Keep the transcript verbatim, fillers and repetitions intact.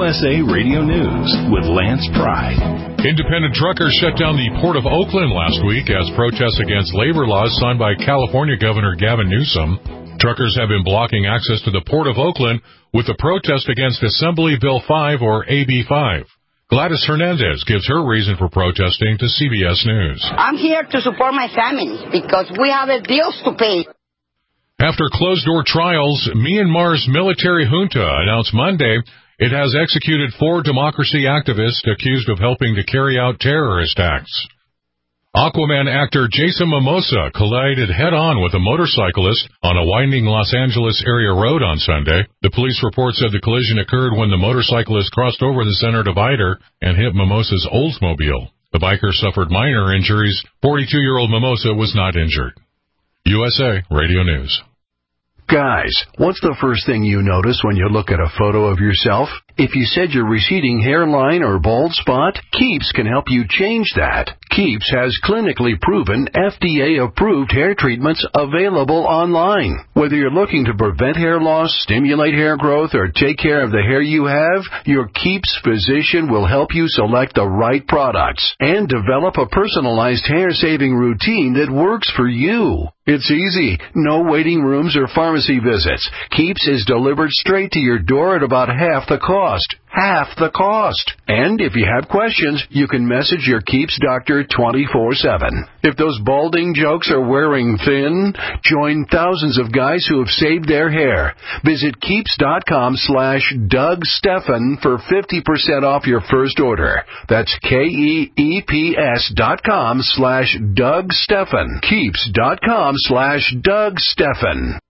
S A Radio News with Lance Pride. Independent truckers shut down the Port of Oakland last week as protests against labor laws signed by California Governor Gavin Newsom. Truckers have been blocking access to the Port of Oakland with a protest against Assembly Bill five, or A B five. Gladys Hernandez gives her reason for protesting to C B S News. I'm here to support my family because we have bills to pay. After closed-door trials, Myanmar's military junta announced Monday it has executed four democracy activists accused of helping to carry out terrorist acts. Aquaman actor Jason Momoa collided head-on with a motorcyclist on a winding Los Angeles area road on Sunday. The police report said the collision occurred when the motorcyclist crossed over the center divider and hit Momoa's Oldsmobile. The biker suffered minor injuries. forty-two-year-old Momoa was not injured. U S A Radio News. Guys, what's the first thing you notice when you look at a photo of yourself? If you said your receding hairline or bald spot, Keeps can help you change that. Keeps has clinically proven F D A-approved hair treatments available online. Whether you're looking to prevent hair loss, stimulate hair growth, or take care of the hair you have, your Keeps physician will help you select the right products and develop a personalized hair-saving routine that works for you. It's easy. No waiting rooms or pharmacy visits. Keeps is delivered straight to your door at about half the cost. Half the cost. And if you have questions, you can message your Keeps doctor twenty-four seven. If those balding jokes are wearing thin, join thousands of guys who have saved their hair. Visit Keeps.com slash Doug Stephan for fifty percent off your first order. That's K-E-E-P-S dot com slash Doug Stephan. Keeps.com slash Doug Stephan.